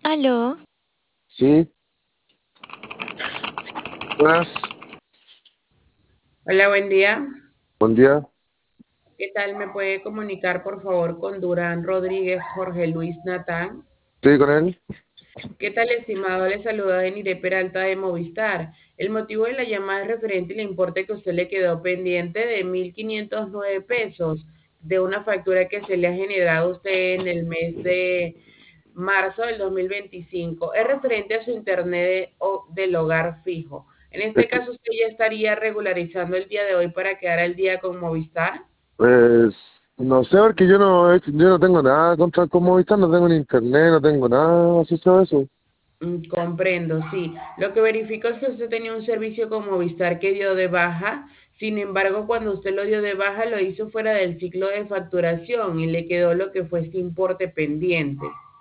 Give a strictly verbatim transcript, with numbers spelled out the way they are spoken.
Aló, Sí, buenas, Hola, buen día. buen día. ¿Qué tal? ¿Me puede comunicar, por favor, con Durán Rodríguez Jorge Luis Natán? ¿Estoy con él? ¿Qué tal, estimado? Le saluda Denire Peralta de Movistar. El motivo de la llamada es referente al importe que a usted le quedó pendiente de mil quinientos nueve pesos de una factura que se le ha generado a usted en el mes de marzo del dos mil veinticinco. Es referente a su internet de- o- del hogar fijo. En Es este que, caso, usted ya estaría regularizando el día de hoy para quedar al día con Movistar. pues, no sé, porque yo no, he hecho- yo no tengo nada contra el Movistar, no tengo ni internet, no tengo nada asociado a eso. Mm, Comprendo, sí. Lo que verifico es que usted tenía un servicio con Movistar que dio de baja. Sin embargo, cuando usted lo dio de baja, lo hizo fuera del ciclo de facturación y le quedó lo que fue este importe pendiente.